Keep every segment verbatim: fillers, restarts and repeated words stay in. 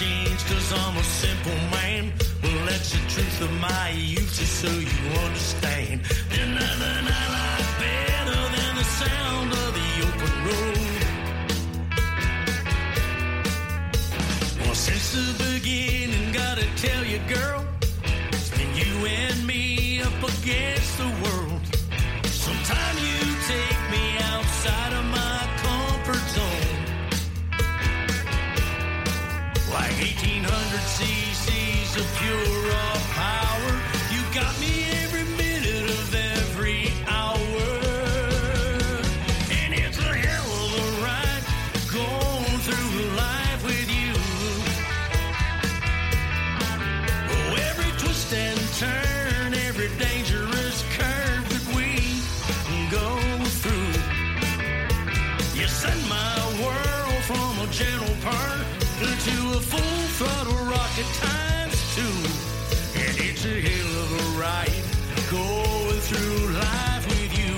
change, cause I'm a simple man. Well, that's the truth of my youth, just so you understand. There's nothing I like better than the sound of the open road. Well, since the beginning, gotta tell you, girl, it's been you and me up against the world. Sometimes you take me outside of my comfort zone. Like eighteen hundred cc's of pure raw power, you got me every minute of every hour. And it's a hell of a ride going through life with you. Oh, every twist and turn, every dangerous curve that we go through. You send my world from a gentle part to a full throttle rocket times two. And it's a hell of a ride going through life with you.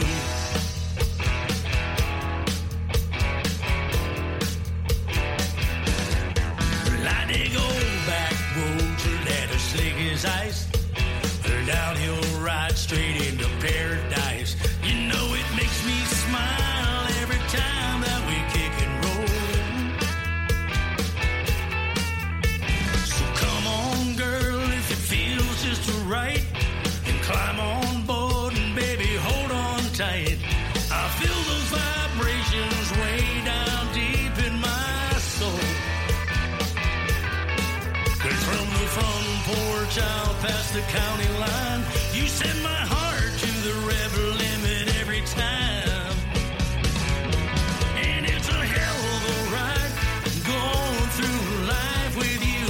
Like the old back roads are that are slick as ice, a downhill ride straight into paradise. You know it makes me smile every time that we kick and roll. So come on, girl, if it feels just right, and climb on board and baby, hold on tight. I feel those vibrations way down deep in my soul. Cause from the front porch out past the county line, you send my heart to the rev limit every time. And it's a hell of a ride going through life with you.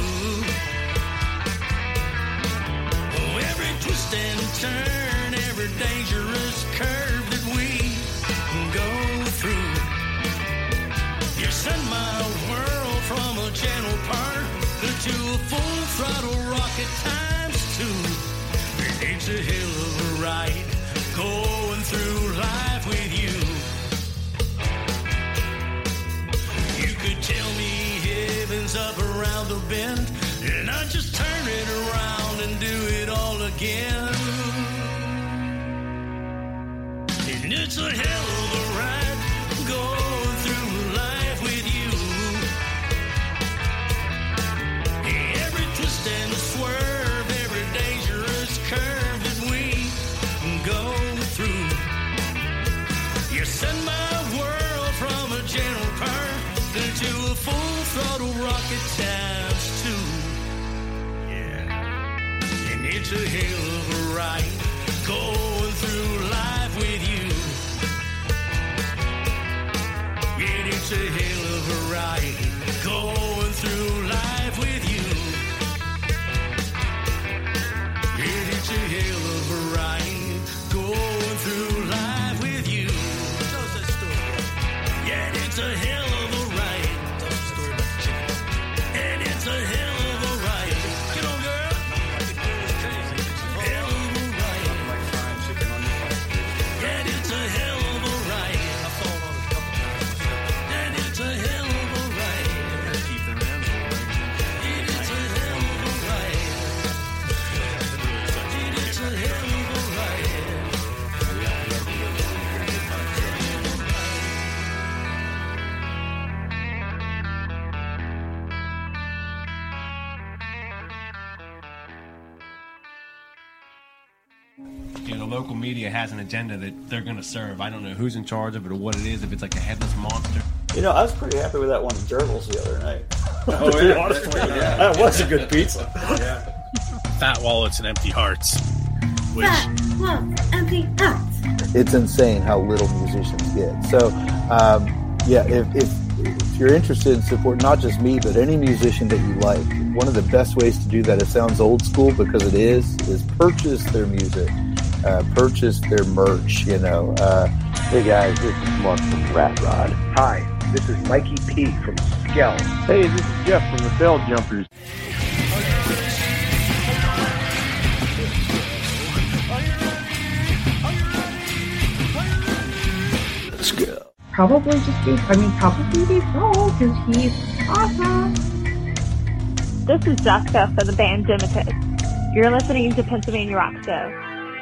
Oh, every twist and turn, every dangerous curve that we go through. You send my world from a gentle part to a full throttle rocket times two. It's a hell of a ride going through life with you. You could tell me heaven's up around the bend, and I'd just turn it around and do it all again. And it's a hell of a ride going through life with you. Every twist and swerve, every dangerous curve that we go through. You send my world from a gentle part to a full throttle rocket times two. Yeah. And it's a hell of a ride going through life with you. Yeah, it's a hell of a ride going through life with you. Yeah, it's a hell of a ride going through life with you. Yeah, it's a hell of a ride. And it's a hell of a ride. Get on, girl. Hell of a ride. Yeah, it's a hell of a ride. And it's a hell of a ride. Keep their hands away. It's a hell of a ride. It's a hell of a ride. You know, the local media has an agenda that they're going to serve. I don't know who's in charge of it or what it is, if it's like a headless monster. You know, I was pretty happy with that one at Gerbils the other night. Oh, to be yeah. honest with you. Yeah. That was a good pizza. Yeah. Fat wallets and empty hearts. Which... Fat wallets, empty hearts. It's insane how little musicians get. So, um, yeah, if, if if you're interested in support, not just me, but any musician that you like, one of the best ways to do that, it sounds old school because it is, is purchase their music, uh, purchase their merch, you know. Uh, hey guys, this is Mark from Rat Rod. Hi, this is Mikey P from Skell. Hey, this is Jeff from the Bell Jumpers. Probably just Dave. I mean, probably Dave Grohl, because he's awesome. This is Jessica for the band Dimitus. You're listening to Pennsylvania Rock Show.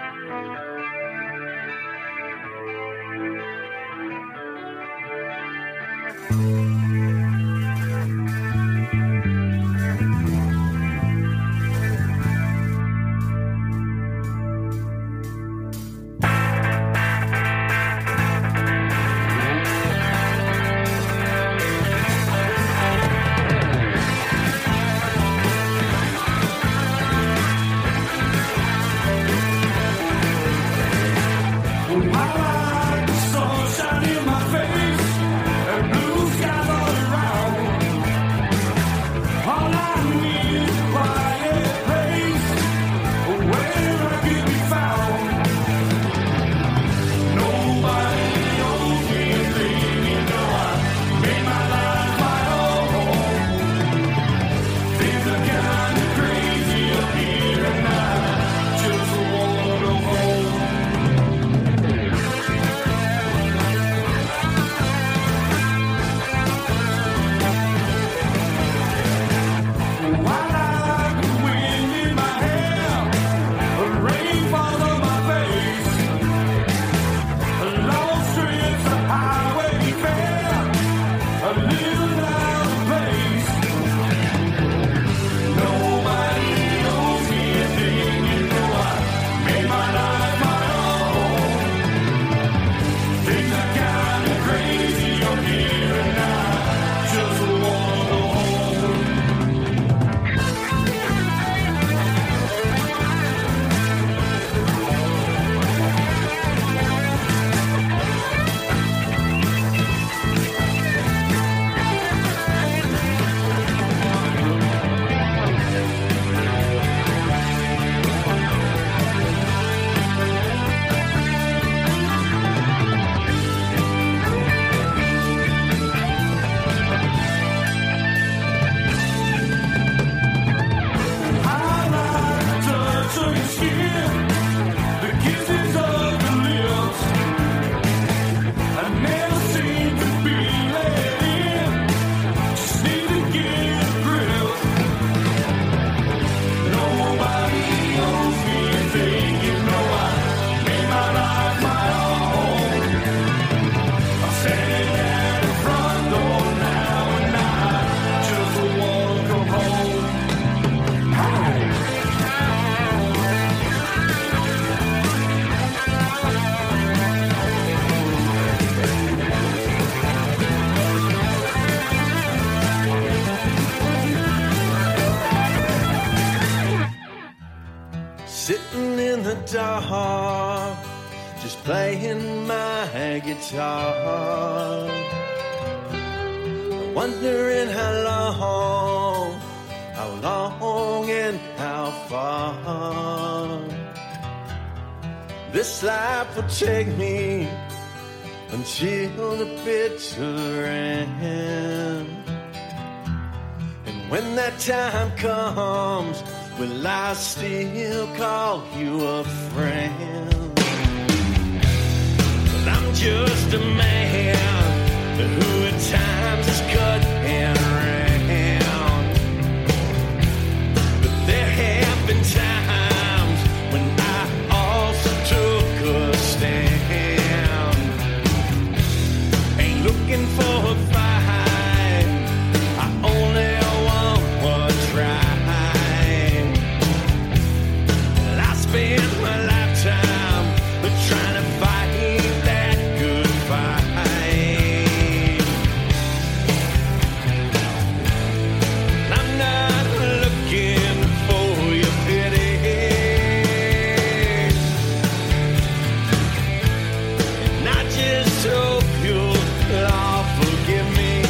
dark, just playing my guitar, wondering how long, how long and how far this life will take me until the bitter end. And when that time comes, will I still call you a friend? Well, I'm just a man who at times is cut and round, but there have been times when I also took a stand. Ain't looking for a fight, I only want what's right. Spend my lifetime trying to fight that good fight. I'm not looking for your pity, and I just hope you'll all forgive me,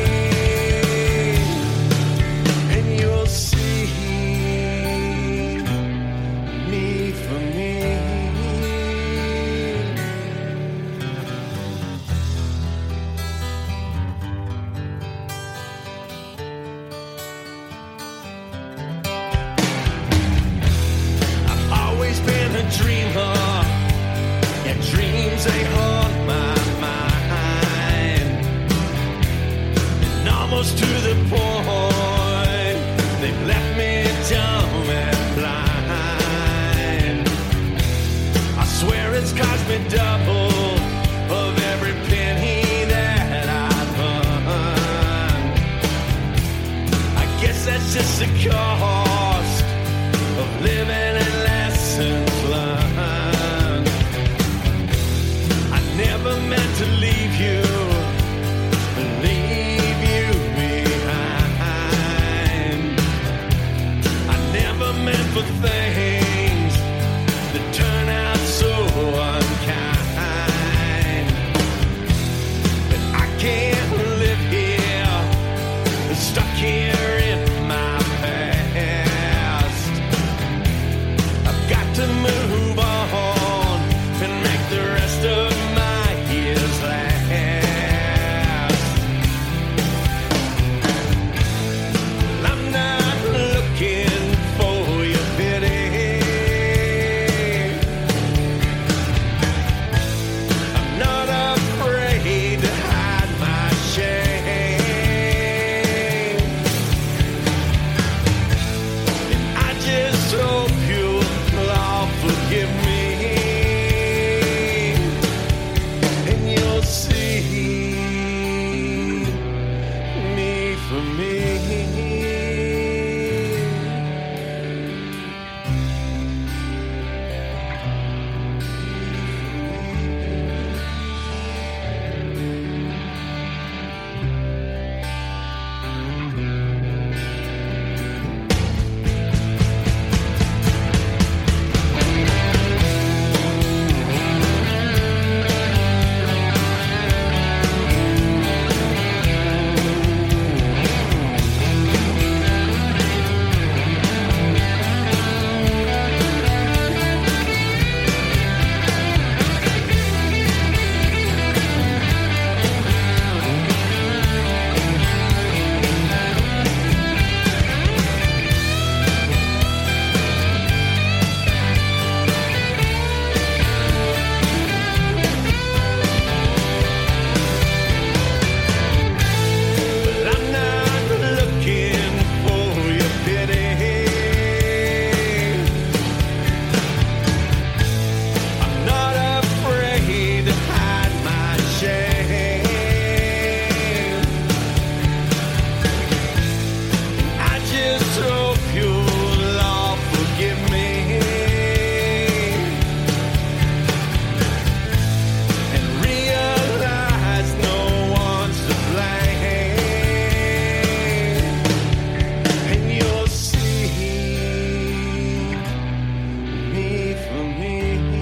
and you'll see for me. I've always been a dreamer, and dreams they haunt my mind, and almost to the point they've guess that's just the cost of living and lessons learned. I never meant to leave you, leave you behind. I never meant for things that turn out so unkind. But I can't live here, stuck here in my past. I've got to move on and make the rest of my years last. I'm not looking for your pity. I'm not afraid to hide my shame. And I just hope you'll all forgive me, and you'll see me for me. But I'm not looking for your pity. I'm not afraid to hide my shame. I just hope you'll all forgive me, and realize no one's to blame. And you'll see me for me,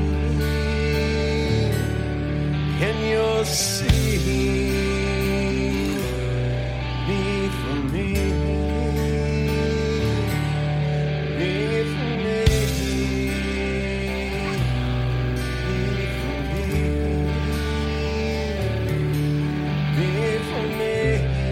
and you'll see me for me, me for me, me for me, me for me.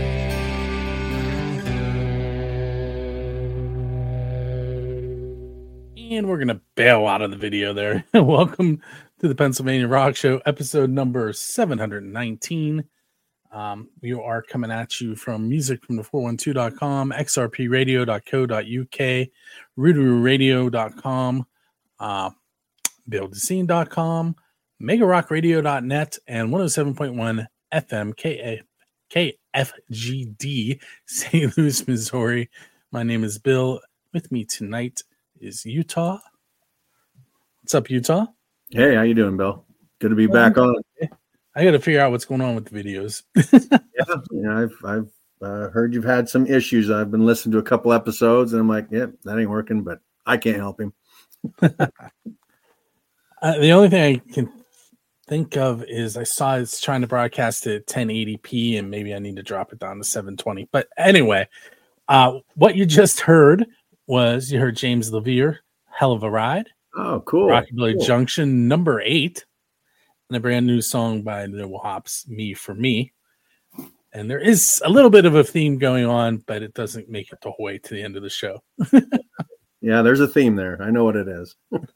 And we're going to bail out of the video there. Welcome to the Pennsylvania Rock Show, episode number seven hundred nineteen. Um, we are coming at you from music from the four one two dot com, x r p radio dot co dot u k, rootaroo radio dot com, uh, build the scene dot com, mega rock radio dot net, and one oh seven point one F M K F G D, Saint Louis, Missouri. My name is Bill. With me tonight is Utah. What's up, Utah? Hey, how you doing, Bill? Good to be back on. I got to figure out what's going on with the videos. Yeah, yeah, I've I've uh, heard you've had some issues. I've been listening to a couple episodes, and I'm like, yep, that ain't working. But I can't help him. uh, the only thing I can think of is I saw it's trying to broadcast at ten eighty p, and maybe I need to drop it down to seven twenty. But anyway, uh, what you just heard was you heard James Levere, Hell of a Ride. Oh, cool. Rockabilly cool. Junction number eight, and a brand new song by the Wops, Me for Me. And there is a little bit of a theme going on, but it doesn't make it the whole way to the end of the show. Yeah, there's a theme there. I know what it is.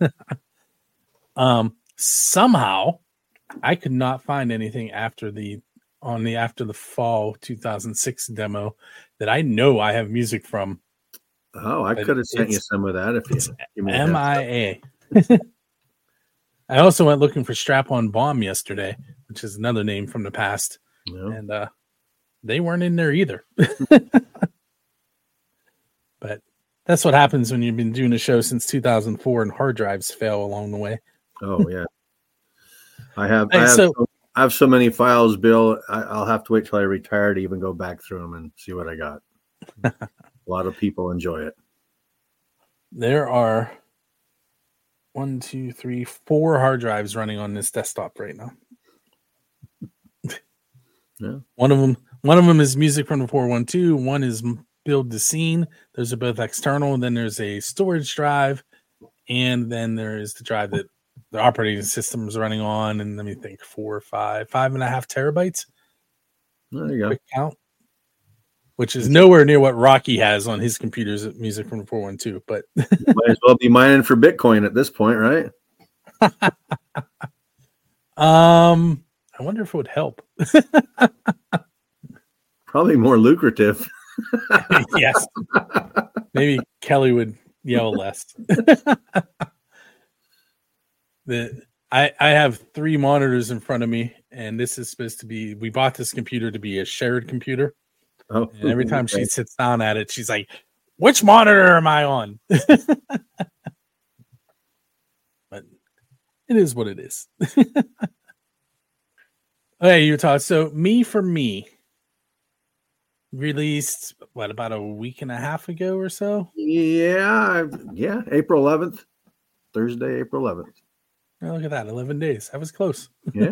um, somehow, I could not find anything after the on the after the fall two thousand six demo that I know I have music from. Oh, I But could have sent you it's- some of that if you. give me a M heads I up. A. I also went looking for Strap On Bomb yesterday, which is another name from the past. No. And uh, they weren't in there either. But that's what happens when you've been doing a show since two thousand four and hard drives fail along the way. Oh yeah. I have, Hey, I, have so- so, I have so many files, Bill. I, I'll have to wait till I retire to even go back through them and see what I got. A lot of people enjoy it. There are one, two, three, four hard drives running on this desktop right now. Yeah. One of them, one of them is music from the four one two. One is build the scene. Those are both external. And then there's a storage drive, and then there is the drive that the operating system is running on. And let me think, four, five, five and a half terabytes. There you go. Quick count, which is nowhere near what Rocky has on his computers at music from the four one two. But Might as well be mining for Bitcoin at this point, right? um, I wonder if it would help. Probably more lucrative. Yes. Maybe Kelly would yell less. the I, I have three monitors in front of me, and this is supposed to be, we bought this computer to be a shared computer. Oh, And every time she sits down at it, she's like, which monitor am I on? But it is what it is. Hey, Utah. So Me for Me released, what, about a week and a half ago or so? Yeah, yeah, April eleventh, Thursday, April eleventh. Oh, look at that, eleven days. That was close. Yeah.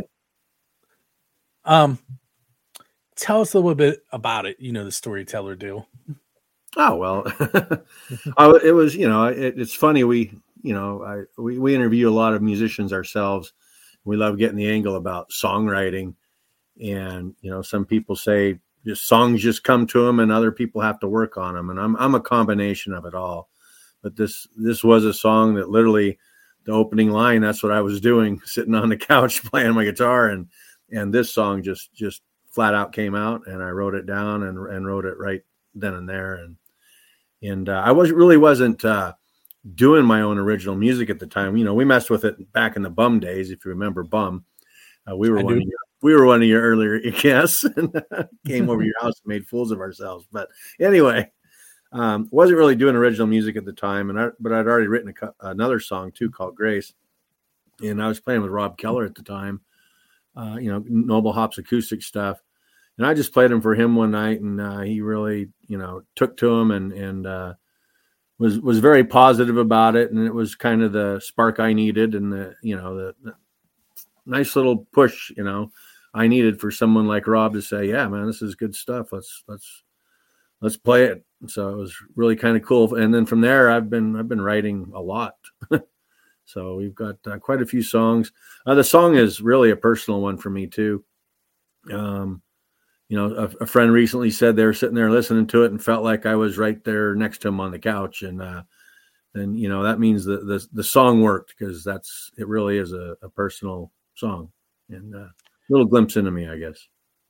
Um, tell us a little bit about it. You know, the storyteller deal. Oh well, I, it was, you know, it, it's funny. We, you know, I we, we interview a lot of musicians ourselves. We love getting the angle about songwriting, and you know, some people say just songs just come to them, and other people have to work on them. And I'm I'm a combination of it all. But this this was a song that literally, the opening line, that's what I was doing, sitting on the couch playing my guitar, and and this song just just flat out came out, and I wrote it down and and wrote it right then and there. And and uh, I was really wasn't uh, doing my own original music at the time. You know, we messed with it back in the Bum days, if you remember Bum. Uh, we were I one do. of your, we were one of your earlier guests, and came over to your house and made fools of ourselves. But anyway, um, wasn't really doing original music at the time, and I, but I'd already written a, co- another song too called Grace, and I was playing with Rob Keller at the time. Uh, you know, Noble Hops acoustic stuff. And I just played him for him one night, and uh, he really, you know, took to him and and uh, was was very positive about it. And it was kind of the spark I needed, and the you know the, the nice little push, you know, I needed for someone like Rob to say, "Yeah, man, this is good stuff. Let's let's let's play it." So it was really kind of cool. And then from there, I've been I've been writing a lot. So we've got uh, quite a few songs. Uh, the song is really a personal one for me too. Um, You know, a, a friend recently said they were sitting there listening to it and felt like I was right there next to him on the couch. And uh, then, you know, that means that the, the song worked, because that's, it really is a, a personal song, and uh, a little glimpse into me, I guess.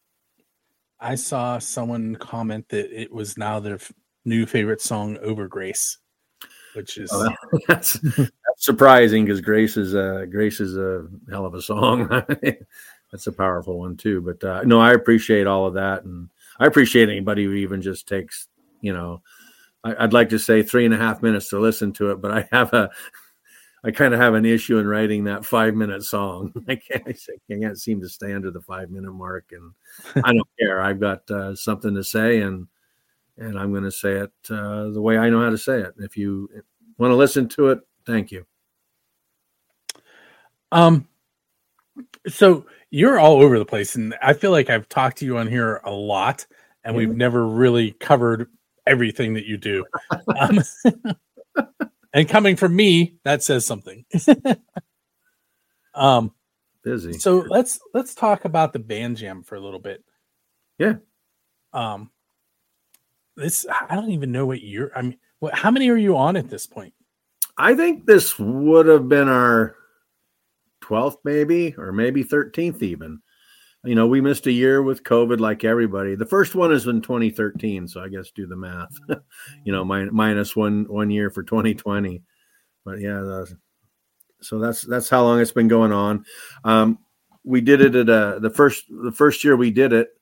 I saw someone comment that it was now their f- new favorite song over Grace, which is Oh, that's, that's surprising, because Grace is a, Grace is a hell of a song. That's a powerful one too. But uh, no, I appreciate all of that. And I appreciate anybody who even just takes, you know, I, I'd like to say three and a half minutes to listen to it, but I have a, I kind of have an issue in writing that five minute song. I can't, I can't seem to stay under the five minute mark, and I don't care. I've got uh, something to say, and, and I'm going to say it uh, the way I know how to say it. If you want to listen to it, thank you. um. So you're all over the place, and I feel like I've talked to you on here a lot, and we've never really covered everything that you do. Um, and coming from me, that says something. um, Busy. So let's let's talk about the band jam for a little bit. Yeah. Um, this I don't even know what year. I mean, what? How many are you on at this point? I think this would have been our twelfth, maybe, or maybe thirteenth even. You know, we missed a year with COVID like everybody. The first one is in twenty thirteen, so I guess do the math. you know, min- minus one one year for twenty twenty. But yeah, the, so that's that's how long it's been going on. Um, we did it at a, the first the first year we did it.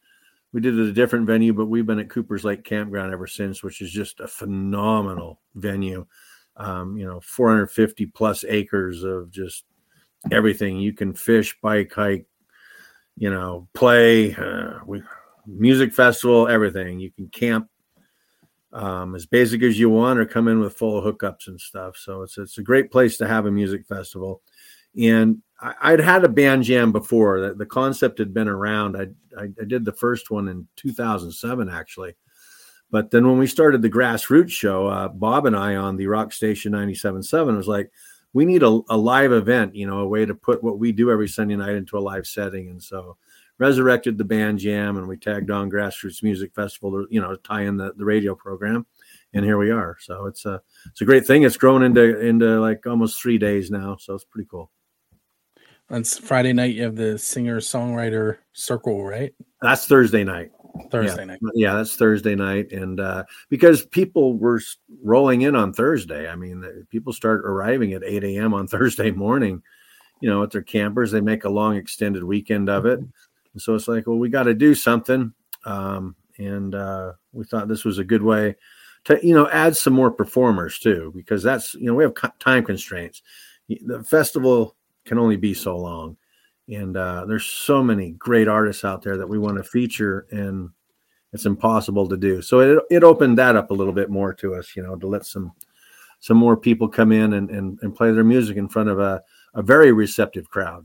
we did it at a different venue, but we've been at Cooper's Lake Campground ever since, which is just a phenomenal venue. Um, you know, four hundred fifty plus acres of just everything. You can fish, bike, hike, you know, play, uh, we, music festival, everything. You can camp um, as basic as you want or come in with full hookups and stuff. So it's, it's a great place to have a music festival. And I, I'd had a band jam before. The, the concept had been around. I, I I did the first one in two thousand seven, actually. But then when we started the Grassroots show, uh, Bob and I on the Rock Station ninety-seven point seven was like, we need a, a live event, you know, a way to put what we do every Sunday night into a live setting. And so resurrected the band jam, and we tagged on Grassroots Music Festival to, you know, tie in the, the radio program. And here we are. So it's a, it's a great thing. It's grown into, into like almost three days now. So it's pretty cool. That's Friday night. You have the singer songwriter circle, right? That's Thursday night. Thursday yeah. night. Yeah, that's Thursday night. And uh, because people were rolling in on Thursday, I mean, people start arriving at eight a.m. on Thursday morning, you know, at their campers. They make a long extended weekend of it. And so it's like, well, we got to do something. Um, and uh, we thought this was a good way to, you know, add some more performers too, because that's, you know, we have time constraints. The festival can only be so long. And uh, there's so many great artists out there that we want to feature, and it's impossible to do. So it it opened that up a little bit more to us, you know, to let some some more people come in and, and, and play their music in front of a, a very receptive crowd.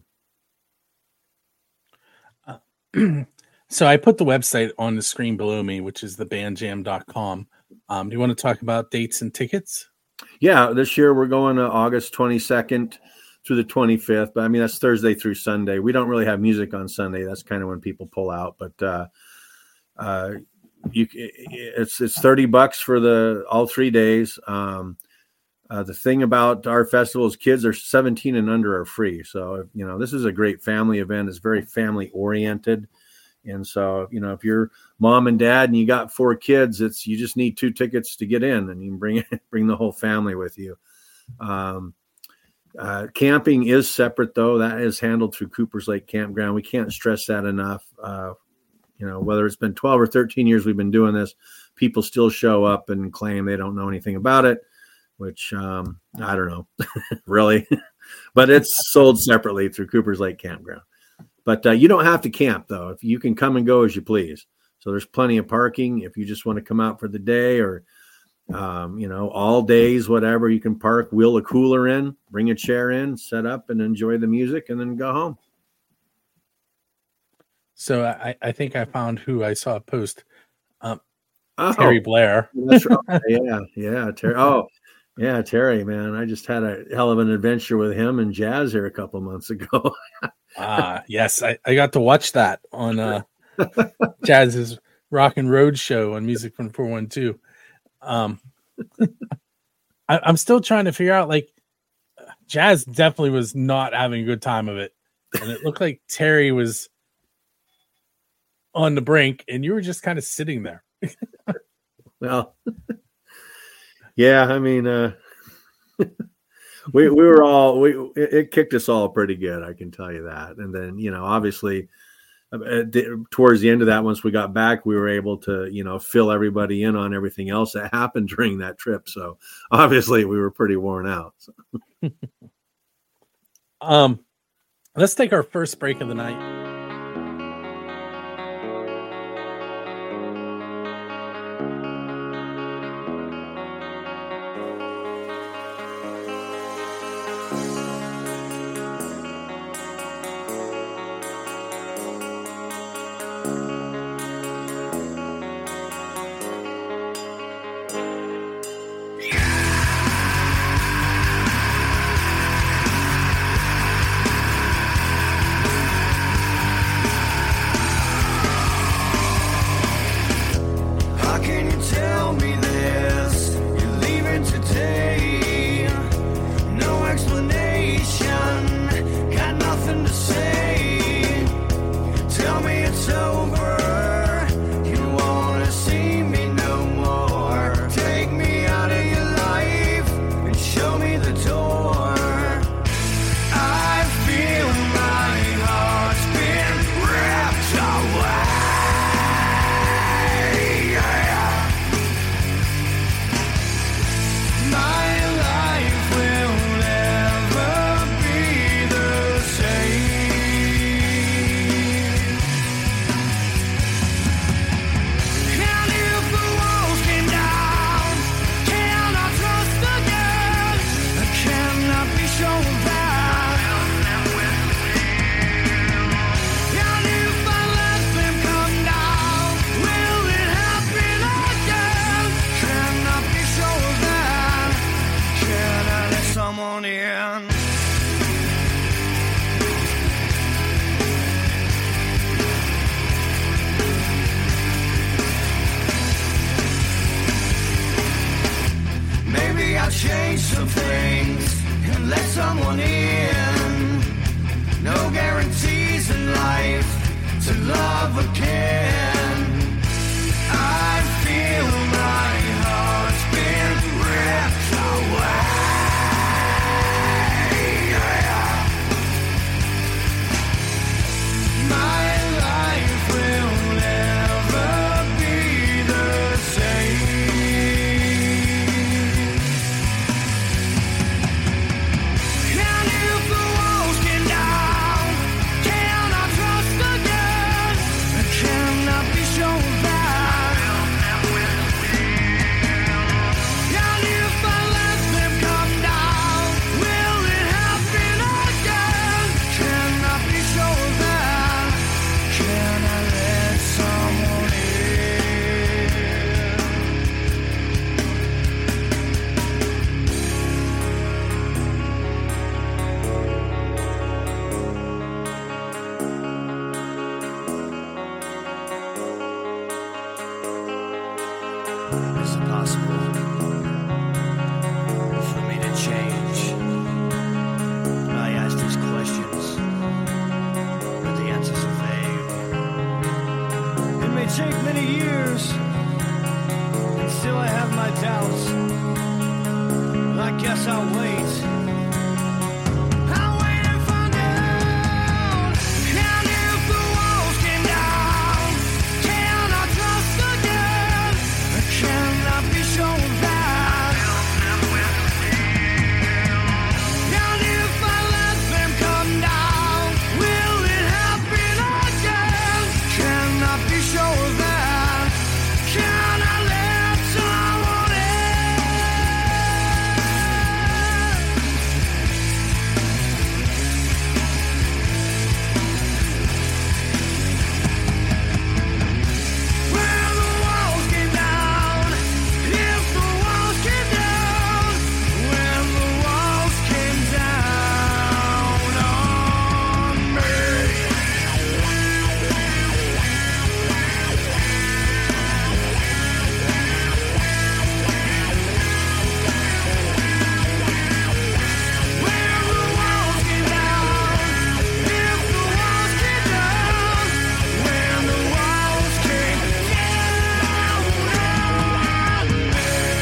Uh, so I put the website on the screen below me, which is the band jam dot com. Um, do you want to talk about dates and tickets? Yeah, this year we're going to August twenty-second through the twenty-fifth, but I mean, that's Thursday through Sunday. We don't really have music on Sunday. That's kind of when people pull out, but uh, uh, you, it's, it's thirty bucks for the, all three days. Um, uh, the thing about our festival is kids are seventeen and under are free. So, you know, this is a great family event. It's very family oriented. And so, you know, if you're mom and dad and you got four kids, it's, you just need two tickets to get in, and you can bring, bring the whole family with you. Um, Uh, camping is separate, though. That is handled through Cooper's Lake Campground. We can't stress that enough. Uh, you know, whether it's been twelve or thirteen years we've been doing this, people still show up and claim they don't know anything about it, which um, I don't know, really. But it's sold separately through Cooper's Lake Campground. But uh, you don't have to camp, though. If you can come and go as you please. So there's plenty of parking. If you just want to come out for the day, or Um, you know, all days, whatever, you can park, wheel a cooler in, bring a chair in, set up and enjoy the music, and then go home. So I, I think I found who I saw post. Um, oh, Terry Blair. That's right. Yeah, yeah, Terry. Oh, yeah, Terry, man. I just had a hell of an adventure with him and Jazz here a couple months ago. Ah, yes, I, I got to watch that on uh, Jazz's Rock and Road show on Music from four one two. Um, I, I'm still trying to figure out, like, Jazz definitely was not having a good time of it, and it looked like Terry was on the brink, and you were just kind of sitting there. Well, yeah, I mean, uh, we we were all we it, it kicked us all pretty good, I can tell you that. And then, you know, obviously, uh, towards the end of that, once we got back, we were able to, you know, fill everybody in on everything else that happened during that trip. So obviously, we were pretty worn out. So. um, let's take our first break of the night. change some things and let someone in. No guarantees in life to love again. I feel my heart's been ripped away. My life will never be the same. And if the walls came down, can I trust again? Can I be shown back? And if I let them come down, will it happen again? Can I be shown back? Can I let someone in? Is it possible for me to change? I ask these questions, but the answers are vague. It may take many years, and still I have my doubts. Well, I guess I'll wait. I'll wait and find out. And if the walls came down, can I trust again? Can I be shown back? And if I let them come down, will it happen again? Can I be shown back? Can I let someone in? When the walls came down, if the walls came down, when the walls came down on me. When the walls came down, if the walls came down, when the walls came down on me.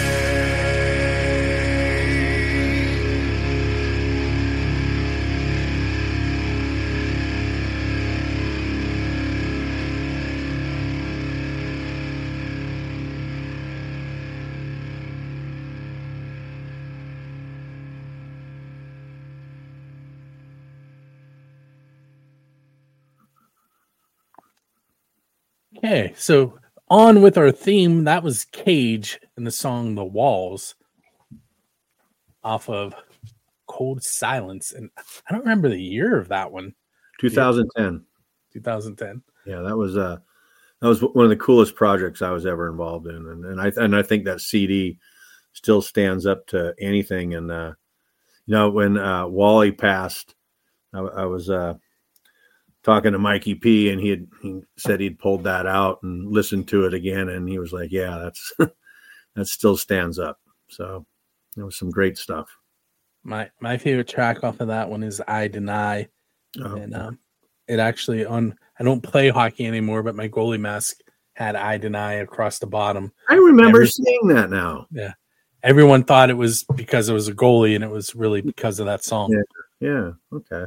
Okay, so on with our theme. That was Cage in the song "The Walls" off of Cold Silence, and I don't remember the year of that one. twenty ten. twenty ten. Yeah, that was uh that was one of the coolest projects I was ever involved in, and, and I and I think that C D still stands up to anything. And uh, you know, when uh, Wally passed, I, I was uh, talking to Mikey P, and he had he said he'd pulled that out and listened to it again, and he was like, "Yeah, that's that still stands up." So it was some great stuff. My my favorite track off of that one is "I Deny," Oh. and um, it actually on. I don't play hockey anymore, but my goalie mask had "I Deny" across the bottom. I remember Every- seeing that now. Yeah, everyone thought it was because it was a goalie, and it was really because of that song. Yeah, yeah, okay.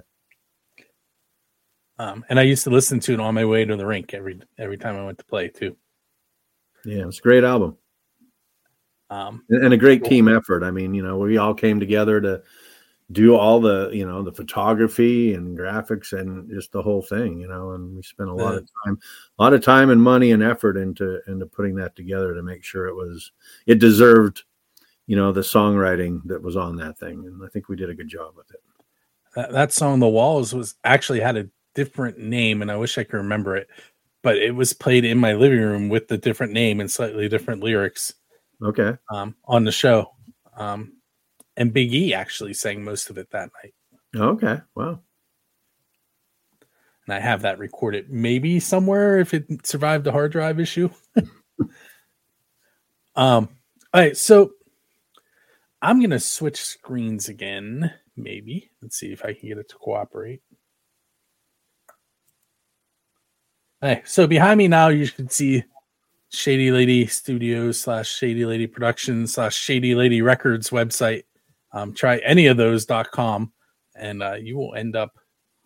Um, and I used to listen to it on my way to the rink every every time I went to play too. Yeah, it's a great album. Um, and, and a great team effort. I mean, you know, we all came together to do all the, you know, the photography and graphics and just the whole thing, you know, and we spent a lot Yeah. of time, a lot of time and money and effort into, into putting that together to make sure it was, it deserved, you know, the songwriting that was on that thing. And I think we did a good job with it. that, that song "The Walls" was actually had a different name, and I wish I could remember it, but it was played in my living room with the different name and slightly different lyrics. Okay. Um, on the show. Um, and Big E actually sang most of it that night. Okay. Wow. And I have that recorded maybe somewhere if it survived a hard drive issue. um, all right. So I'm going to switch screens again, maybe. Let's see if I can get it to cooperate. Hey, so behind me now, you can see Shady Lady Studios slash Shady Lady Productions slash Shady Lady Records website. Um, try any of those dot com, and uh, you will end up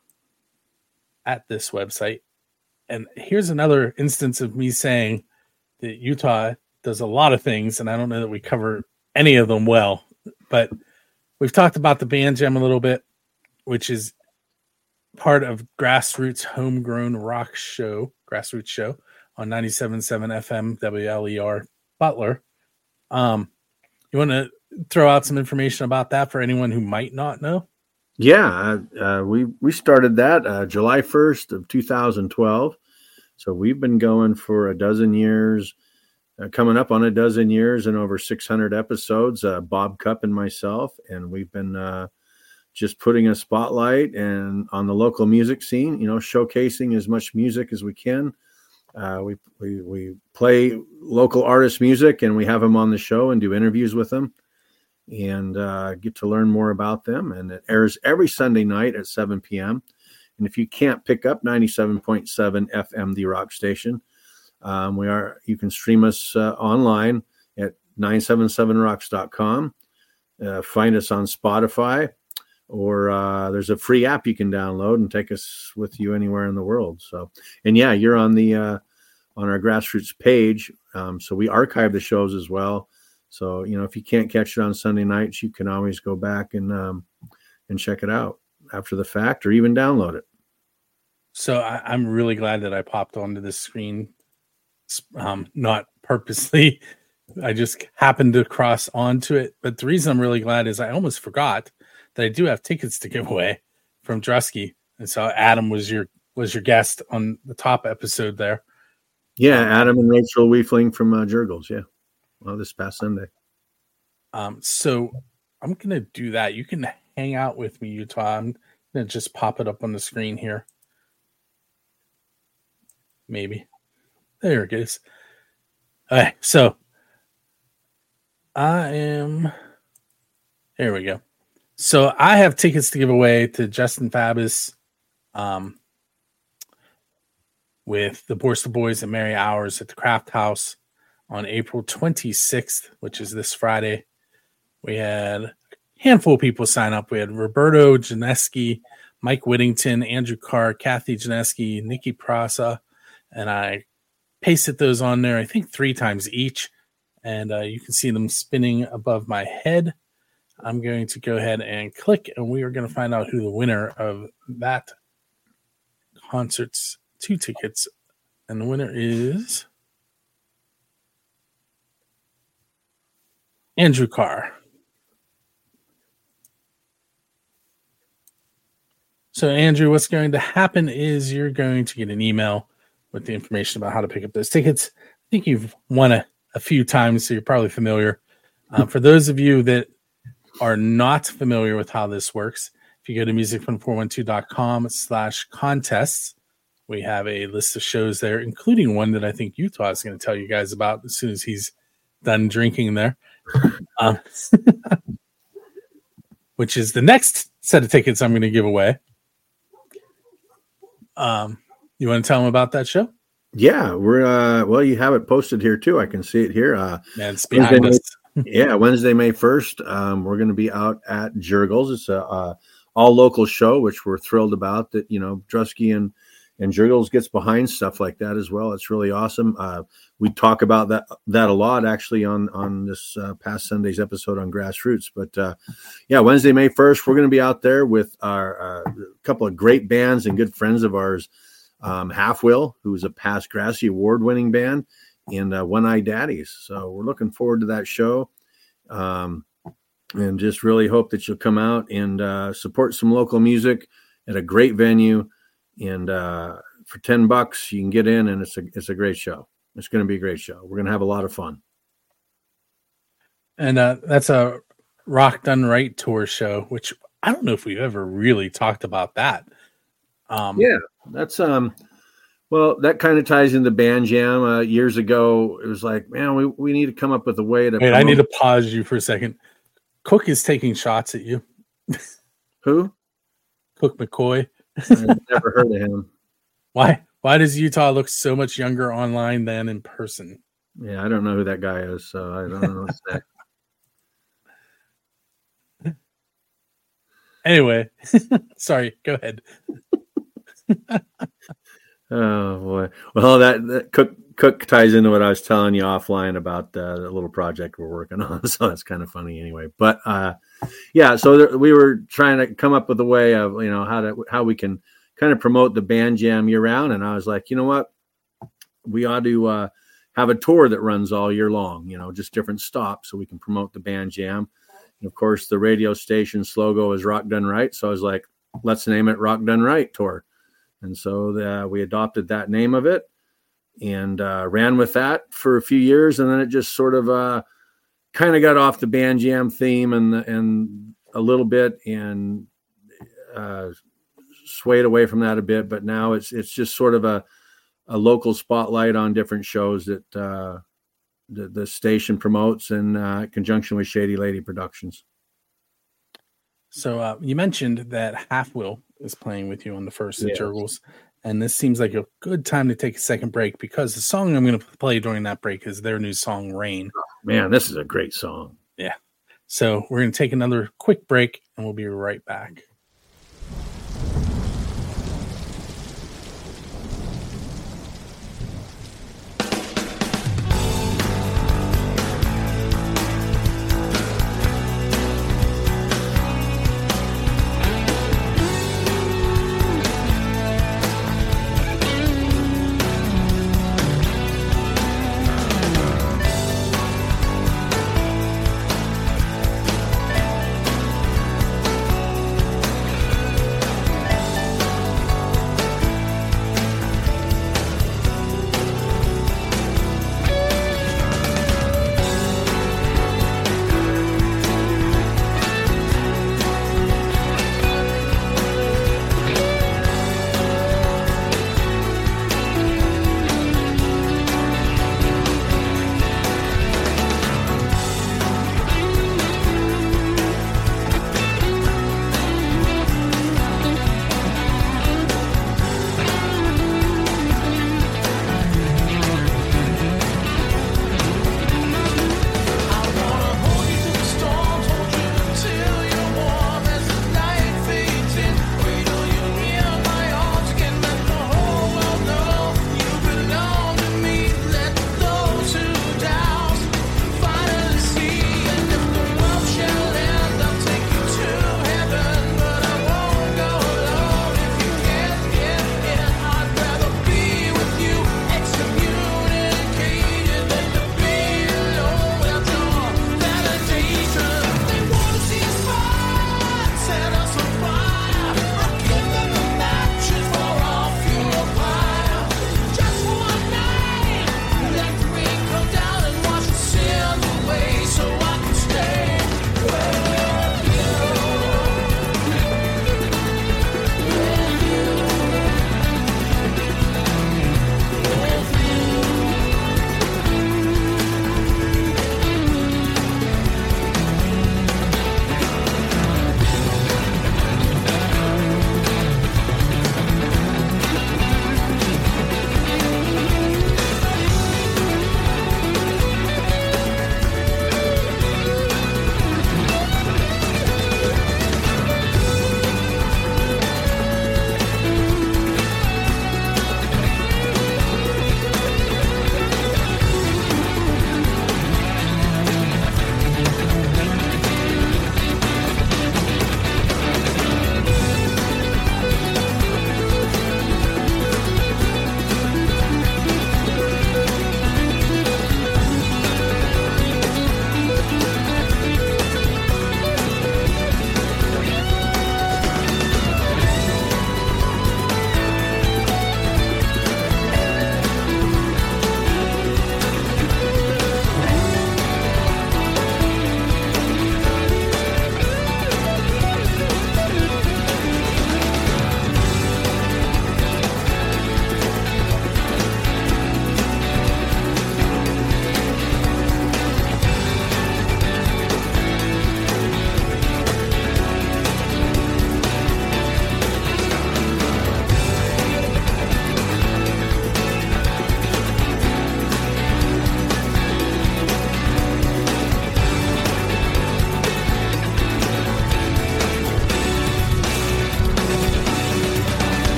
at this website. And here's another instance of me saying that Utah does a lot of things, and I don't know that we cover any of them well. But we've talked about the Band Jam a little bit, which is part of Grassroots Homegrown Rock Show, Grassroots Show on ninety-seven point seven F M W L E R Butler. Um, you want to throw out some information about that for anyone who might not know? Yeah, uh, we we started that uh, July first of two thousand twelve. So we've been going for a dozen years, uh, coming up on a dozen years and over six hundred episodes, uh, Bob Cupp and myself. And we've been uh, just putting a spotlight and on the local music scene, you know, showcasing as much music as we can. Uh, we, we, we play local artist music and we have them on the show and do interviews with them and uh, get to learn more about them. And it airs every Sunday night at seven p.m. And if you can't pick up ninety-seven point seven F M, the rock station, um, we are. You can stream us uh, online at nine seven seven rocks dot com. Uh, find us on Spotify, or uh, there's a free app you can download and take us with you anywhere in the world. So, and yeah, you're on the uh, on our Grassroots page. Um, so we archive the shows as well. So, you know, if you can't catch it on Sunday nights, you can always go back and um, and check it out after the fact or even download it. So I, I'm really glad that I popped onto this screen, um, not purposely. I just happened to cross onto it. But the reason I'm really glad is I almost forgot that I do have tickets to give away from Drusky. And so Adam was your was your guest on the top episode there. Yeah, Adam and Rachel Weefling from uh, Jurgles, yeah. Well, this past Sunday. Um, so I'm going to do that. You can hang out with me, Utah. I'm going to just pop it up on the screen here. Maybe. There it is. All right, so I am... There we go. So I have tickets to give away to Justin Fabus um, with the Borstal Boys and Merry Hours at the Craft House on April twenty-sixth, which is this Friday. We had a handful of people sign up. We had Roberto Janeski, Mike Whittington, Andrew Carr, Kathy Janeski, Nikki Prasa, and I pasted those on there, I think three times each, and uh, you can see them spinning above my head. I'm going to go ahead and click, and we are going to find out who the winner of that concert's two tickets, and the winner is Andrew Carr. So, Andrew, what's going to happen is you're going to get an email with the information about how to pick up those tickets. I think you've won a, a few times, so you're probably familiar. Uh, for those of you that are not familiar with how this works, if you go to music from four one two dot com slash contests, we have a list of shows there, including one that I think Utah is going to tell you guys about as soon as he's done drinking there. Um, which is the next set of tickets I'm going to give away. Um, you want to tell them about that show? Yeah, we're uh, well. You have it posted here too. I can see it here. Uh, Man, it's behind Wednesday, us. May, yeah, Wednesday, May first. Um, we're going to be out at Jurgles. It's a uh, all local show, which we're thrilled about. That you know, Drusky and and Jurgles gets behind stuff like that as well. It's really awesome. Uh, we talk about that that a lot actually on on this uh, past Sunday's episode on Grassroots. But uh, yeah, Wednesday, May first, we're going to be out there with our uh, couple of great bands and good friends of ours. Um, Half Wheel, who's a past Grassy award-winning band, and uh, One Eye Daddies. So we're looking forward to that show, um, and just really hope that you'll come out and uh, support some local music at a great venue. And uh, for ten bucks, you can get in, and it's a it's a great show. It's going to be a great show. We're going to have a lot of fun. And uh, that's a Rock Done Right tour show, which I don't know if we've ever really talked about that. Um, yeah, that's um, well, that kind of ties into Band Jam. Uh, years ago, it was like, man, we, we need to come up with a way to. Wait, I need to pause you for a second. Cook is taking shots at you. Who? Cook McCoy. I've never heard of him. Why? Why does Utah look so much younger online than in person? Yeah, I don't know who that guy is, so I don't know what to say. Anyway, sorry. Go ahead. Oh boy. Well, that, that Cook Cook ties into what I was telling you offline about uh, the little project we're working on. So that's kind of funny, anyway. But uh, yeah, so there, we were trying to come up with a way of you know how to how we can kind of promote the band jam year round. And I was like, you know what, we ought to uh, have a tour that runs all year long. You know, just different stops so we can promote the band jam. And of course, the radio station's logo is Rock Done Right. So I was like, let's name it Rock Done Right Tour. And so the, we adopted that name of it and uh, ran with that for a few years. And then it just sort of uh, kind of got off the band jam theme and, and a little bit and uh, swayed away from that a bit. But now it's it's just sort of a, a local spotlight on different shows that uh, the, the station promotes in uh, conjunction with Shady Lady Productions. So uh, you mentioned that Half Wheel is playing with you on the first at Yes. Jurgles, and this seems like a good time to take a second break because the song I'm going to play during that break is their new song, Rain. Man, this is a great song. Yeah. So we're going to take another quick break, and we'll be right back.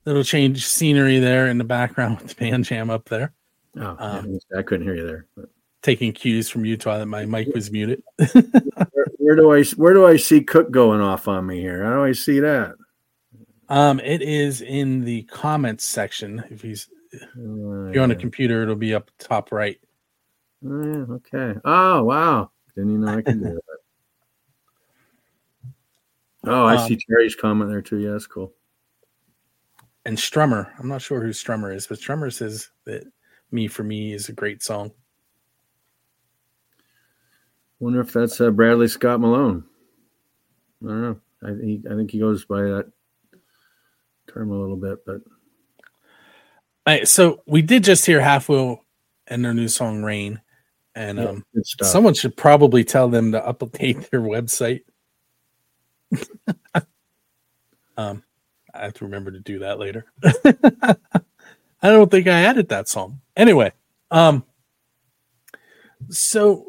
little change scenery there in the background with the band jam up there. Oh, Um, yeah, I couldn't hear you there. But. Taking cues from Utah that my mic was muted. where, where do I where do I see Cook going off on me here? How do I see that? Um, it is in the comments section. If he's if you're on a computer, it'll be up top right. Oh, yeah, okay. Oh wow! Didn't even know I could do that. Oh, I um, see Terry's comment there too. Yeah, that's cool. And Strummer, I'm not sure who Strummer is, but Strummer says that "Me for Me" is a great song. Wonder if that's uh, Bradley Scott Malone. I don't know. I think I think he goes by that term a little bit, but. All right, so we did just hear Half Wheel and their new song "Rain," and um, yeah, someone should probably tell them to update their website. um, I have to remember to do that later. I don't think I added that song. Anyway, um, so.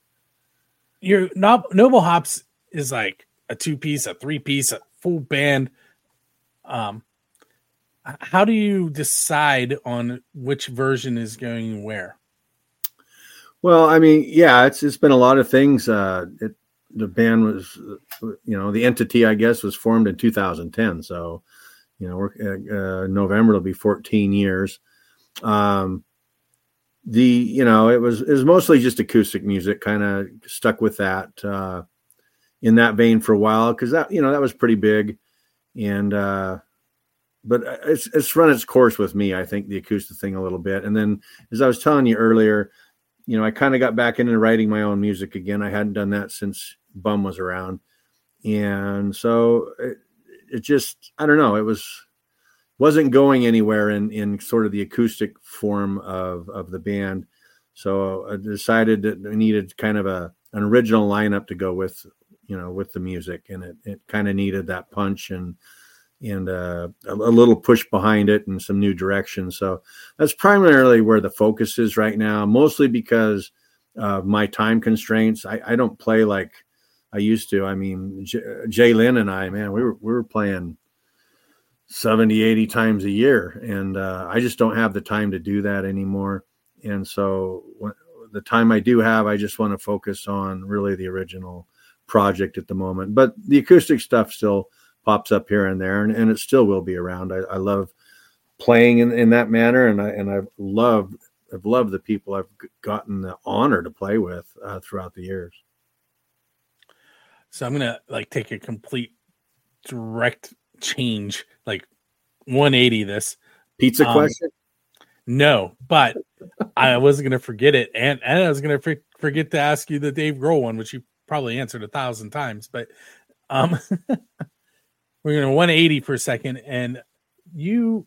Your Noble Hops is like a two piece, a three piece, a full band. Um, how do you decide on which version is going where? Well, I mean, yeah, it's it's been a lot of things. Uh, it, the band was, you know, the entity, I guess, was formed in two thousand ten. So, you know, we're, uh, November it'll be fourteen years. Um, The you know it was it was mostly just acoustic music, kind of stuck with that uh, in that vein for a while because that you know that was pretty big, and uh, but it's it's run its course with me. I think the acoustic thing a little bit, and then as I was telling you earlier, you know I kind of got back into writing my own music again. I hadn't done that since Bum was around, and so it, it just I don't know it was. wasn't going anywhere in, in sort of the acoustic form of, of the band. So I decided that I needed kind of a, an original lineup to go with, you know, with the music. And it, it kind of needed that punch and, and uh, a, a little push behind it and some new direction. So that's primarily where the focus is right now, mostly because of my time constraints. I, I don't play like I used to. I mean, J- Jay Lynn and I, man, we were, we were playing seventy, eighty times a year. And uh, I just don't have the time to do that anymore. And so when, the time I do have, I just want to focus on really the original project at the moment. But the acoustic stuff still pops up here and there, and, and it still will be around. I, I love playing in, in that manner. And I, and I've loved, I've loved the people I've gotten the honor to play with uh, throughout the years. So I'm going to like take a complete direct change, like one eighty this pizza um, question. No, but I wasn't going to forget it. And, and I was going to for, forget to ask you the Dave Grohl one, which you probably answered a thousand times, but um, we're going to one eighty for a second. And you,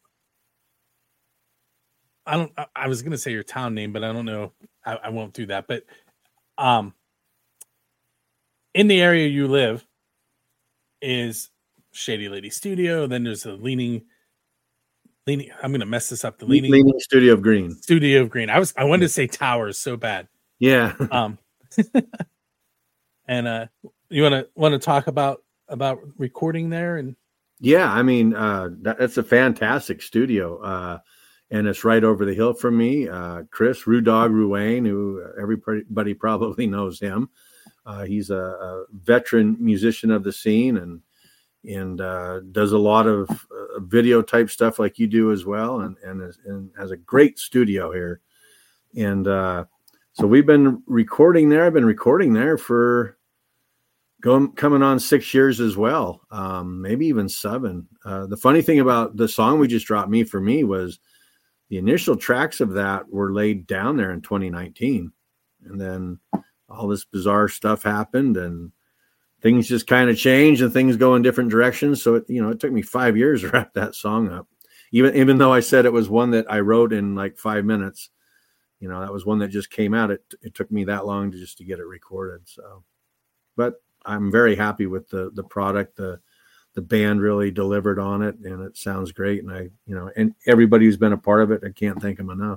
I don't, I, I was going to say your town name, but I don't know. I, I won't do that. But um, in the area you live is Shady Lady Studio. Then there's a leaning, leaning. I'm going to mess this up. The leaning, leaning Studio of Green. Studio of Green. I was, I wanted to say Towers so bad. Yeah. Um, and uh, you want to want to talk about about recording there and. Yeah, I mean uh, that, that's a fantastic studio, uh, and it's right over the hill from me. Uh, Chris Rue Dog Ruane, who everybody probably knows him. Uh, he's a, a veteran musician of the scene and. and uh, does a lot of uh, video type stuff like you do as well. And, and, is, and has a great studio here. And uh, so we've been recording there. I've been recording there for going, coming on six years as well. Um, maybe even seven. Uh, the funny thing about the song we just dropped, Me for Me, was the initial tracks of that were laid down there in twenty nineteen. And then all this bizarre stuff happened and things just kind of change and things go in different directions. So, it, you know, it took me five years to wrap that song up. Even, even though I said it was one that I wrote in like five minutes, you know, that was one that just came out. It, it took me that long to just to get it recorded. So, but I'm very happy with the, the product. The, the band really delivered on it and it sounds great. And I, you know, and everybody who's been a part of it, I can't thank them enough.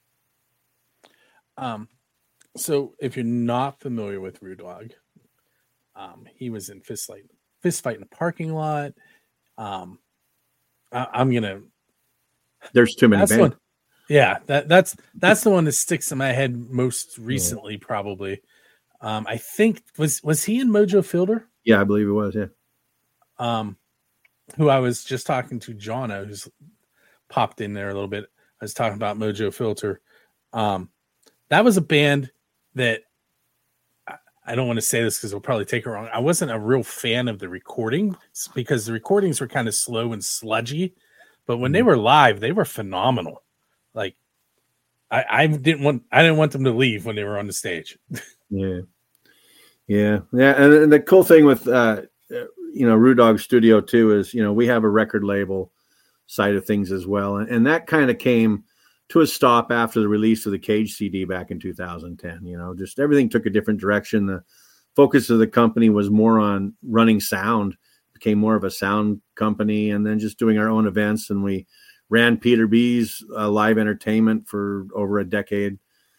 Um, so if you're not familiar with Rue Dog, Um, he was in fist fight, fist fight in the parking lot. Um, I, I'm gonna There's too many That's bands. one. Yeah, that that's that's the one that sticks in my head most recently, yeah. probably. Um, I think was was he in Mojo Filter? Yeah, I believe it was. Yeah. Um, who I was just talking to, Jonna, who's popped in there a little bit. I was talking about Mojo Filter. Um, that was a band that I, I don't want to say this because we'll probably take it wrong. I wasn't a real fan of the recording because the recordings were kind of slow and sludgy, but when mm-hmm. they were live, they were phenomenal. Like I, I didn't want I didn't want them to leave when they were on the stage. yeah, yeah, yeah. And, and the cool thing with uh, you know Rue Dog Studio too is you know we have a record label side of things as well, and, and that kind of came to a stop after the release of the Cage C D back in two thousand ten. You know, just everything took a different direction. The focus of the company was more on running sound, became more of a sound company, and then just doing our own events. And we ran Peter B's uh, live entertainment for over a decade,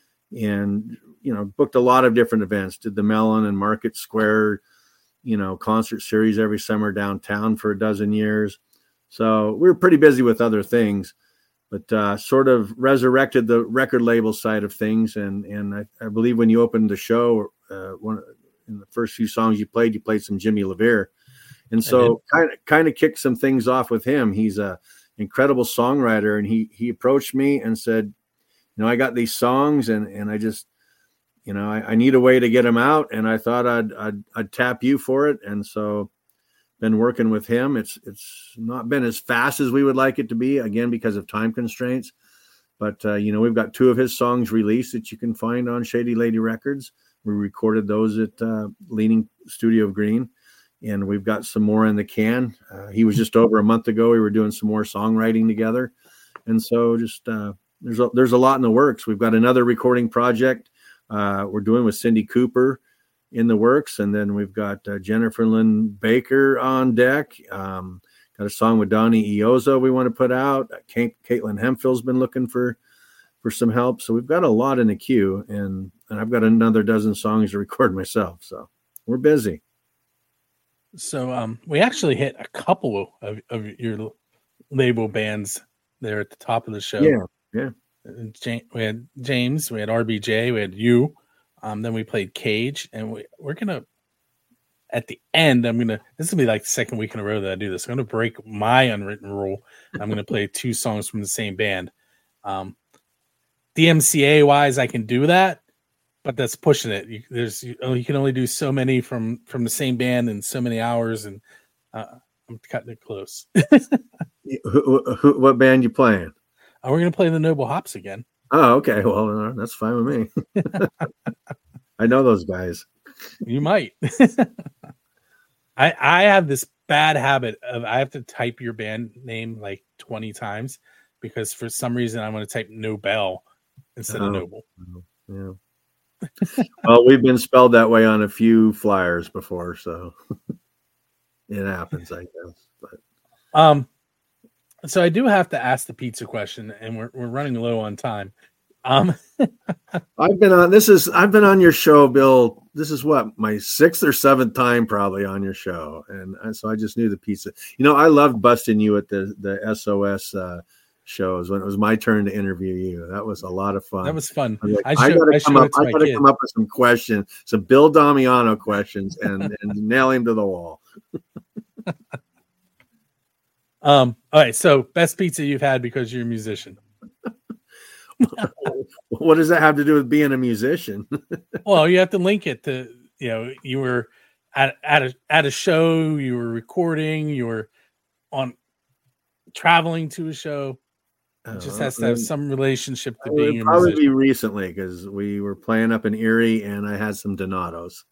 and you know, booked a lot of different events. Did the Mellon and Market Square, you know, concert series every summer downtown for a dozen years. So we were pretty busy with other things, but uh, sort of resurrected the record label side of things. And and I, I believe when you opened the show, uh, one in the first few songs you played, you played some Jimmy LeVere, and so kind of kind of kicked some things off with him. He's a incredible songwriter, and he he approached me and said, you know, I got these songs, and and I just, you know, I, I need a way to get them out, and I thought I'd I'd, I'd tap you for it, and so. Been working with him. It's it's not been as fast as we would like it to be, again, because of time constraints. But, uh, you know, we've got two of his songs released that you can find on Shady Lady Records. We recorded those at uh, Leaning Studio of Green, and we've got some more in the can. Uh, he was just over a month ago. We were doing some more songwriting together. And so just uh, there's, a, there's a lot in the works. We've got another recording project uh, we're doing with Cindy Cooper in the works, and then we've got uh, Jennifer Lynn Baker on deck. Um, got a song with Donnie Iozo we want to put out. Kate, Caitlin Hemphill's been looking for for some help, so we've got a lot in the queue, and and I've got another dozen songs to record myself. So we're busy. So um, we actually hit a couple of, of your label bands there at the top of the show. Yeah, yeah. We had James, we had R B J, we had you. Um, then we played Cage, and we, we're going to, at the end, I'm going to, this will be like the second week in a row that I do this. I'm going to break my unwritten rule. I'm going to play two songs from the same band. Um, D M C A-wise, I can do that, but that's pushing it. You, there's you, you can only do so many from, from the same band in so many hours, and uh, I'm cutting it close. who, who, what band you playing? Uh, we're going to play the Noble Hops again. Oh, okay. Well, uh, that's fine with me. I know those guys. You might. I I have this bad habit of I have to type your band name like twenty times because for some reason I want to type Nobel instead oh, of Noble. Yeah. Well, we've been spelled that way on a few flyers before, so it happens, I guess. But um. So I do have to ask the pizza question, and we're we're running low on time. Um, I've been on this is I've been on your show, Bill. This is what my sixth or seventh time probably on your show, and, and so I just knew the pizza. You know, I loved busting you at the the S O S uh, shows when it was my turn to interview you. That was a lot of fun. That was fun. I, like, I, I got to come up. I got to come up with some questions, some Bill Damiano questions, and and nail him to the wall. Um, all right, so best pizza you've had because you're a musician. What does that have to do with being a musician? Well, you have to link it to, you know, you were at at a at a show, you were recording, you were on traveling to a show. It just has to have some relationship to being a probably musician. Be recently because we were playing up in Erie and I had some Donatos.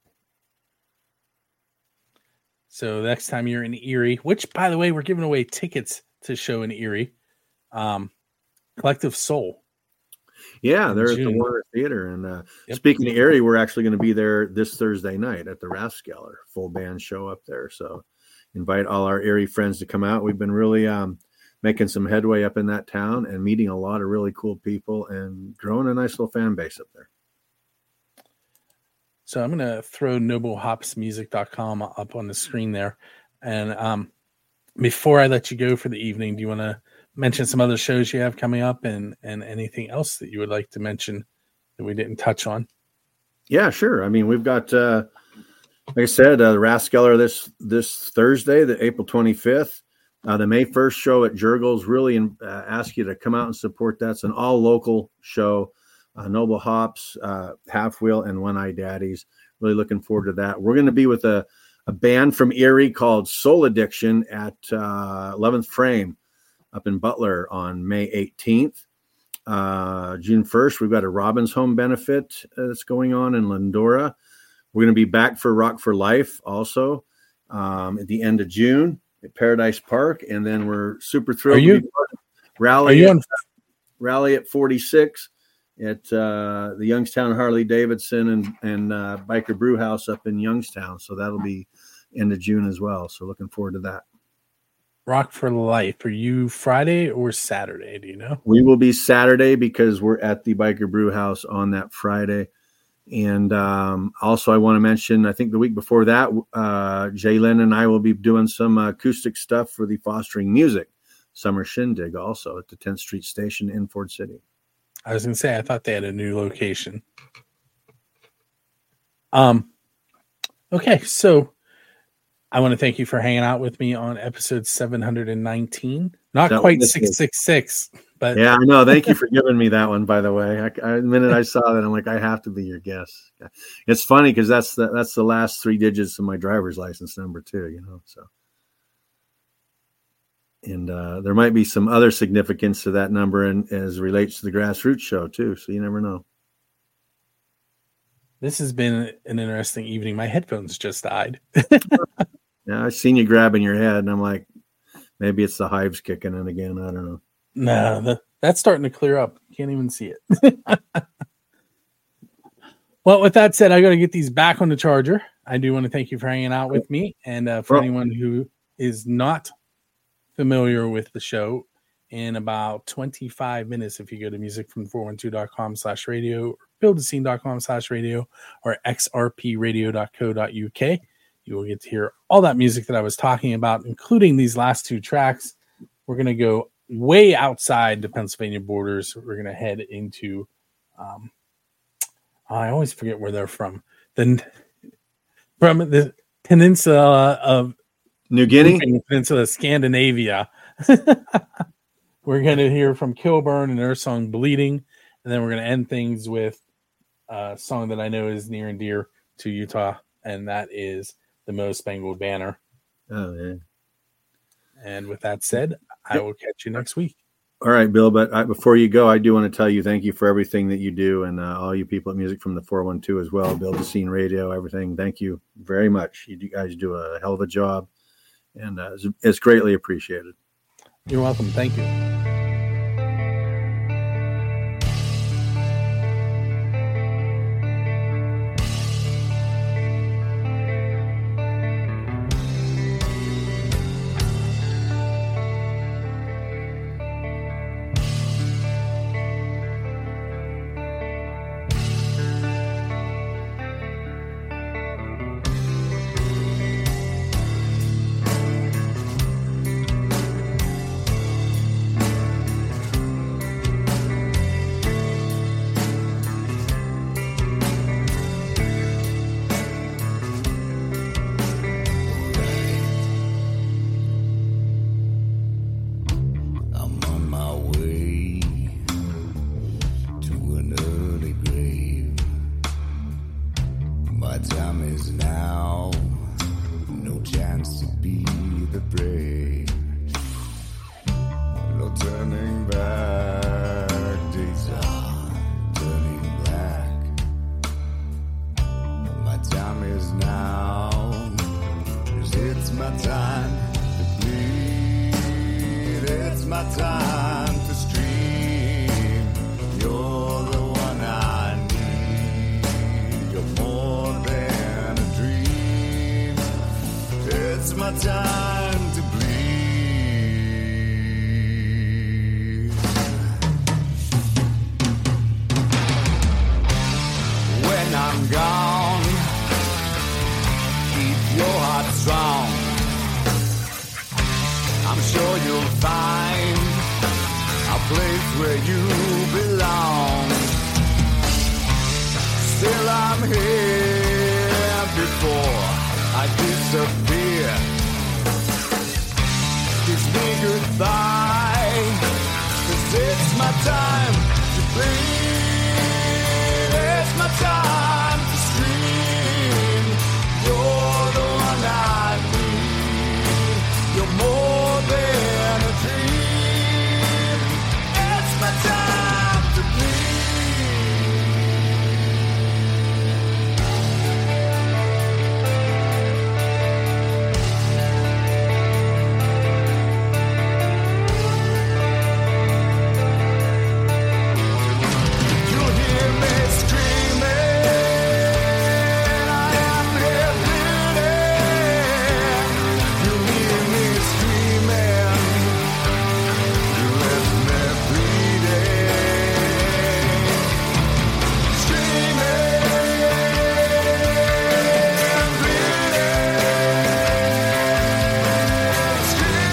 So next time you're in Erie, which, by the way, we're giving away tickets to show in Erie, um, Collective Soul. Yeah, they're June. At the Warner Theater. And uh, yep. Speaking of Erie, we're actually going to be there this Thursday night at the Rathskeller. Full band show up there. So invite all our Erie friends to come out. We've been really um, making some headway up in that town and meeting a lot of really cool people and growing a nice little fan base up there. So I'm going to throw noble hops music dot com up on the screen there. And um, before I let you go for the evening, do you want to mention some other shows you have coming up and, and anything else that you would like to mention that we didn't touch on. Yeah, sure. I mean, we've got, uh, like I said, uh, the Raskeller this this Thursday, the April twenty-fifth. Uh, the May first show at Jurgles. Really uh, ask you to come out and support that. It's an all-local show. Uh, Noble Hops, uh, Half Wheel, and One Eye Daddies. Really looking forward to that. We're going to be with a, a band from Erie called Soul Addiction at uh, eleventh Frame up in Butler on May eighteenth. Uh, June first, we've got a Robin's Home benefit uh, that's going on in Lindora. We're going to be back for Rock for Life also um, at the end of June at Paradise Park. And then we're super thrilled Are you, to be rally, are you at, on- rally at forty-six at uh, the Youngstown Harley Davidson and, and uh, Biker Brew House up in Youngstown. So that'll be end of June as well. So looking forward to that. Rock for Life. Are you Friday or Saturday? Do you know? We will be Saturday because we're at the Biker Brew House on that Friday. And um, also I want to mention, I think the week before that, uh, Jalen and I will be doing some uh, acoustic stuff for the Fostering Music Summer Shindig also at the tenth Street Station in Ford City. I was going to say, I thought they had a new location. Um. Okay, so I want to thank you for hanging out with me on episode seven hundred nineteen. Not That quite was- six six six, but Yeah, I know. Thank you for giving me that one, by the way. I, I, the minute I saw that, I'm like, I have to be your guest. It's funny because that's the, that's the last three digits of my driver's license number too, you know, so. And uh, there might be some other significance to that number and as it relates to the Grassroots show too. So you never know. this has been an interesting evening. My headphones just died. Yeah, I seen you grabbing your head and I'm like, maybe it's the hives kicking in again. I don't know. No, the, that's starting to clear up. Can't even see it. Well, with that said, I got to get these back on the charger. I do want to thank you for hanging out with me. And uh, for Well- anyone who is not familiar with the show, in about twenty-five minutes, if you go to music from four one two dot com slash radio, or build a scene dot com slash radio, or x r p radio dot co dot u k, you will get to hear all that music that I was talking about, including these last two tracks. We're going to go way outside the Pennsylvania borders. We're going to head into, um, I always forget where they're from. The, from the peninsula of New Guinea? Peninsula, Scandinavia. We're going to hear from Kilburn and their song Bleeding. And then we're going to end things with a song that I know is near and dear to Utah. And that is the Mo Spangled Banner. Oh, yeah. And with that said, I will catch you next week. All right, Bill, but I, before you go, I do want to tell you thank you for everything that you do and uh, all you people at Music from the four one two as well, Build the Scene Radio, everything. Thank you very much. You guys do a hell of a job, and uh, it's, it's greatly appreciated. You're welcome. Thank you. I'm on my way to an early grave. My time is now, no chance to be the brave. No turning back, days are turning black. My time is now, 'cause it's my time to bleed. It's my time to stream. You're the one I need. You're more than a dream. It's my time to bleed. When I'm gone, keep your heart strong. I'm sure you'll find where you belong. Still I'm here before I disappear. Kiss me goodbye, 'cause it's my time to bleed. It's my time to scream. You're the one I need. You're more than a dream. It's my time to bleed. You'll hear me screaming. I am here bleeding. You'll hear me screaming. You left me bleeding. Screaming, bleeding.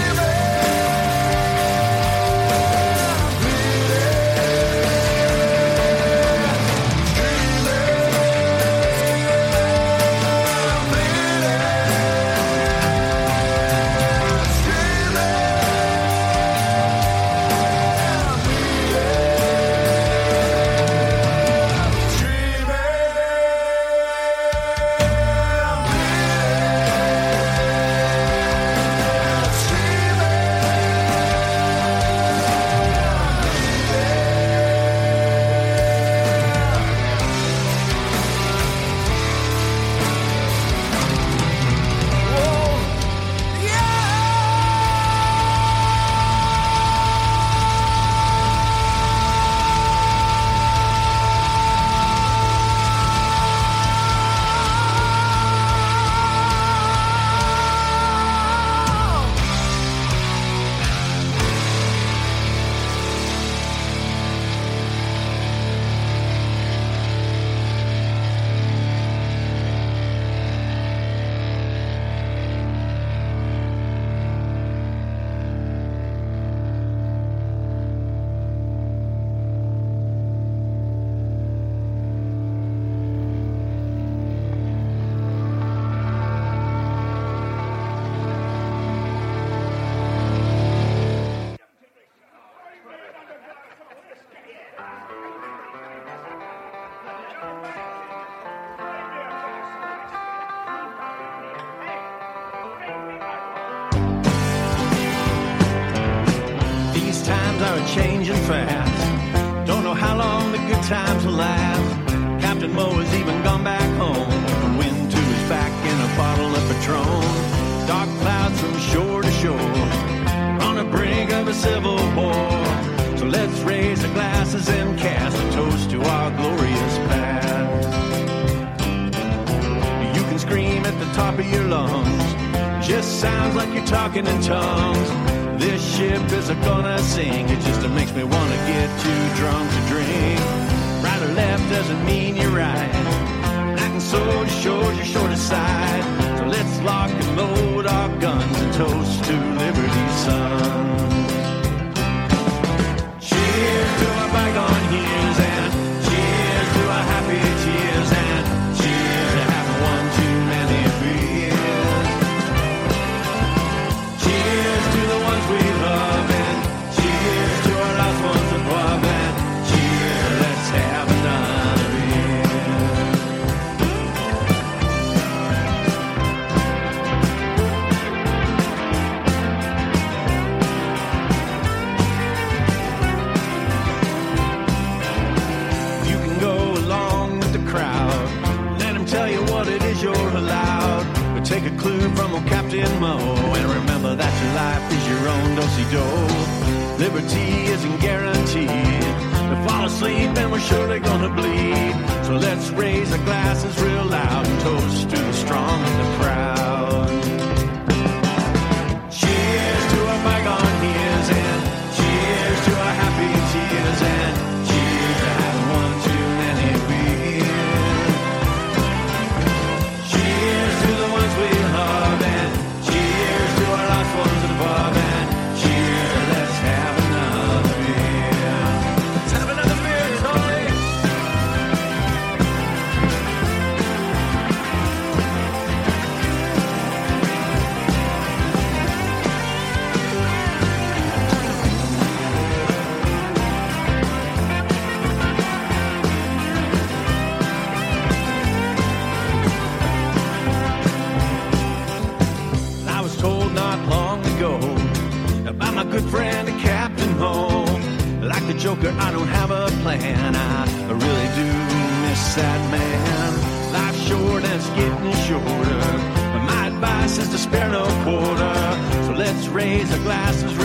These times are changing fast. Don't know how long the good times will last. Captain Mo has even gone back home. The wind to his back in a bottle of Patron. Dark clouds from shore to shore. We're on the brink of a civil war. So let's raise our glasses and cast a toast to our glorious past. You can scream at the top of your lungs. Just sounds like you're talking in tongues. This ship isn't gonna sing. It just makes me wanna get too drunk to drink. Right or left doesn't mean you're right. Acting so shows you're short of sight. So let's lock and load our guns and toast to liberty's son. Cheers to our bygone years and cheers to our happy tears and cheers to having one too many beers. Cheers to the ones we love and cheers to our lost ones above and cheers, let's have another beer. You can go along with the crowd, let them tell you what it is you're allowed. But take a clue from old Captain Mo and remember that your life is your own do-si-do. Liberty isn't guaranteed. We fall asleep and we're surely gonna bleed. So let's raise our glasses real loud and toast to the strong and the proud. Cheers to our bygone years and cheers to our happy tears and cheers to having one too many beers. Cheers to the ones we love and cheers to our lost ones above and cheers, let's have another beer. Joker, I don't have a plan. I really do miss that man. Life's short and it's getting shorter. My advice is to spare no quarter. So let's raise our glasses